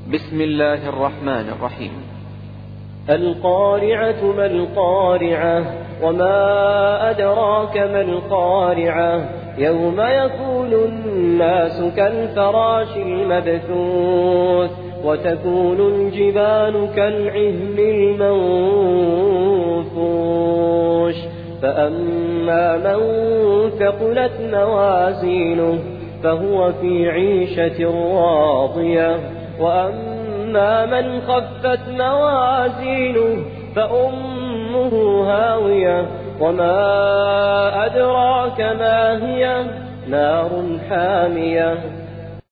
بسم الله الرحمن الرحيم. القارعة ما القارعة وما أدراك ما القارعة يوم يكون الناس كالفراش المبثوث وتكون الجبال كالعهن المنفوش فأما من ثقلت موازينه فهو في عيشة راضية وأما من خفت موازينه فأمه هاوية وما أدراك ما هي نار حامية